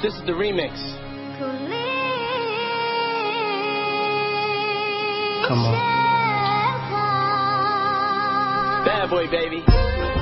This is the remix. Come on. Bad boy, baby.